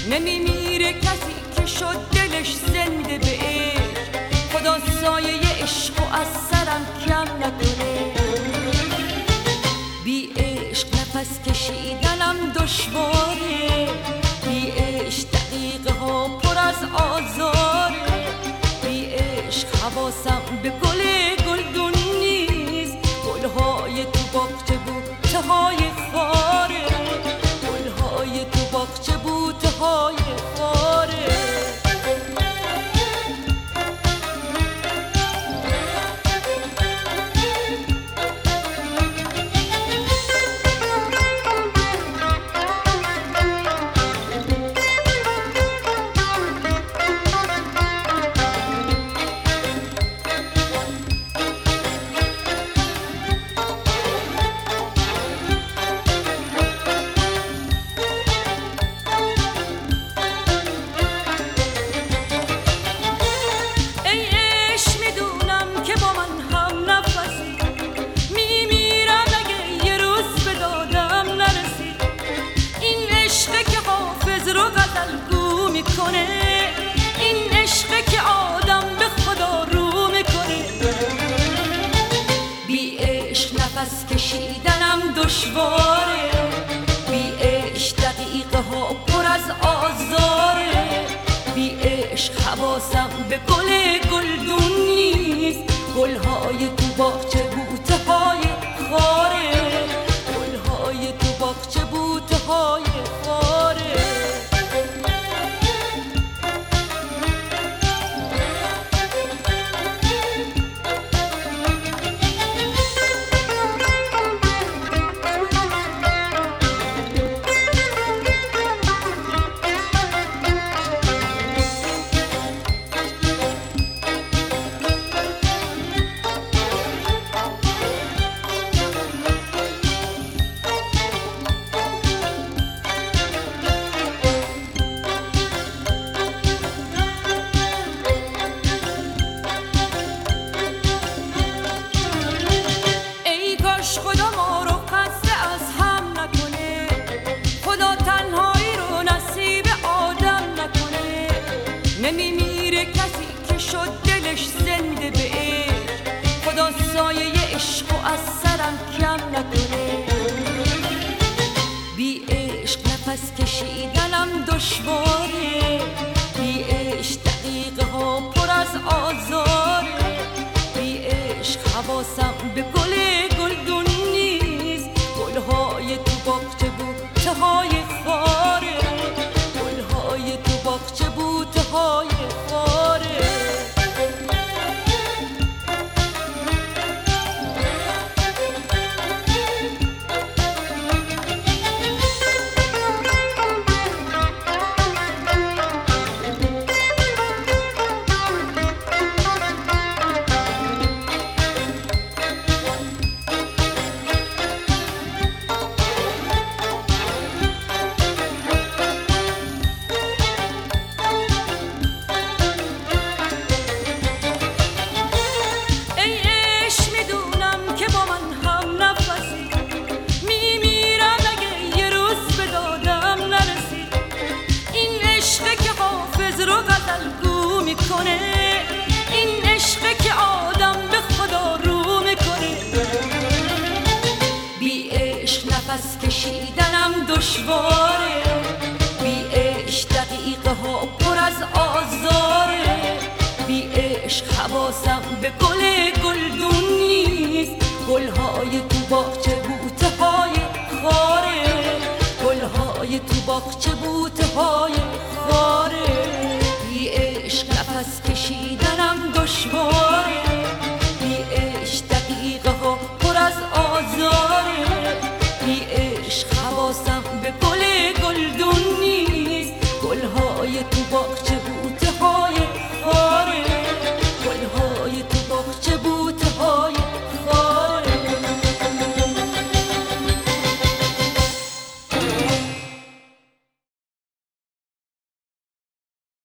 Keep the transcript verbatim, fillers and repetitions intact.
نمیمیره کسی که شد دلش زنده به عشق، خدا سایه عشق و از سرم کم نکنه. بی عشق نفس کشیدنم دشواره، بی عشق دقیقه ها پر از آزاره، بی عشق حواسم به گل گلدون نیست، گلهای تو باغچه بوته های خاره، گلهای تو باغچه بوته های خاره. این عشقه که آدم به خدا رو میکنه. بی عشق نفس کشیدنم دشواره، بی عشق دقیقه ها پر از آزاره، بی عشق حواسم به گل گلدون نیست، گلهای تو باغچه بوته های خاره، گلهای تو باغچه بوته های خاره. خدا ما رو خسته از هم نکنه، خدا تنهایی رو نصیب آدم نکنه. نمیمیره کسی که شد دلش زنده به عشق، خدا سایه عشق و از سرم کم نکنه. بی عشق نفس کشیدنم دشواره، بی عشق دقیقه ها پر از آزاره، بی عشق حواسم به گل گلدون نیست، گلهای تو باغچه بوته های خاره، گلهای تو باغچه بوته های خاره. این عشقه که آدم به خدا رو میکنه. بی عشق نفس کشیدنم دشواره، بی عشق دقیقه ها پر از آزاره، بی عشق حواسم به گل گلدون نیست، گلهای تو باغچه بوته های خاره، گلهای تو باغچه بوته های خاره. بی عشق نفس کشیدنم دشواره،